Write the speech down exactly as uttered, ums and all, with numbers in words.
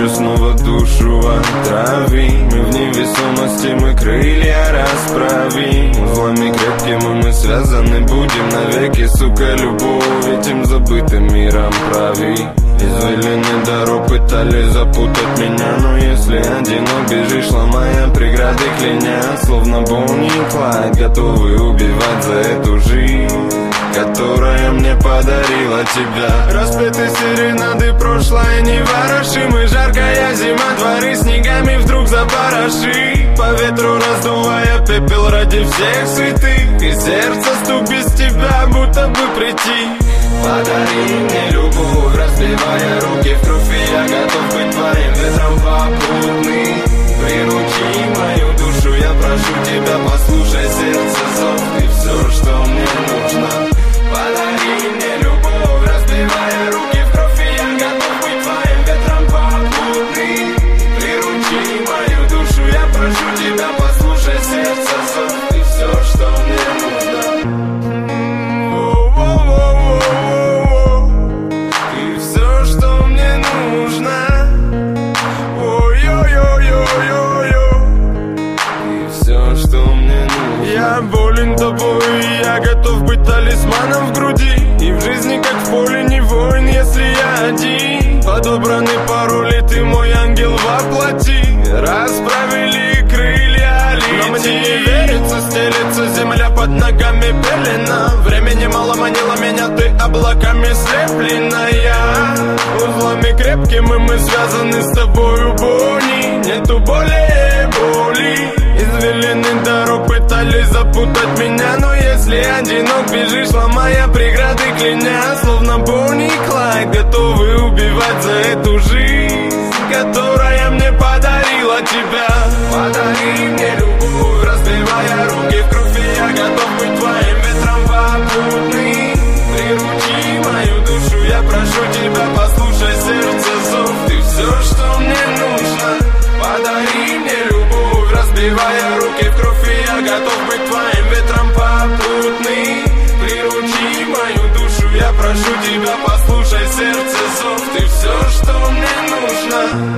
же снова душу отрави. Мы в невесомости, мы крылья расправим. Узлами крепкими мы связаны будем навеки, сука, любовь этим забытым миром прави. Извилины дорог пытались запутать меня, но если одинок бежишь, ломая преграды кляня, словно Бонни и Клайд, готовы убивать за эту жизнь, которая мне подарила тебя. Распеты серенады, прошлое не ворошим, и жаркая зима, дворы снегами вдруг запороши. По ветру раздувая пепел ради всех святых, и сердце стук без тебя, будто бы прийти. Подари мне любовь, разбивая руки в кровь, и я готов быть твоим ветром попутный. Приручи мою душу, я прошу тебя, послушай сердце зов, ты все, что мне нужно. Подари мне любовь, разбивая руки в кровь, и я готов быть твоим ветром попутный. Приручи мою душу, я прошу тебя, послушай сердце зов, ты все, что мне нужно. Я болен тобой, и я готов быть талисманом в груди. И в жизни, как в поле, не воин, если я один. Подобраны пароли, ты мой ангел воплоти. Расправили крылья, лети. Но мне не верится, стелется земля под ногами пелена. Времени мало манило меня, ты облаками слепленная. Узлами крепкими мы связаны с тобою, Бонни. Нету более боли. Извилины дорог пытались запутать меня, но если одинок бежишь, ломая преграды кляня, словно Бонни и Клайд, готовы убивать за эту жизнь, которая мне подарила тебя. Подари мне любовь, разбивая руки в кровь, и я готов быть твоим ветром попутный. Приручи мою душу, я прошу тебя, послушай сердце зов, ты все, что мне нужно. Подари мне любовь, разбивая руки в кровь, и я готов быть твоим ветром попутный. Приручи мою душу, я прошу тебя, послушай сердце зов, ты все, что мне нужно.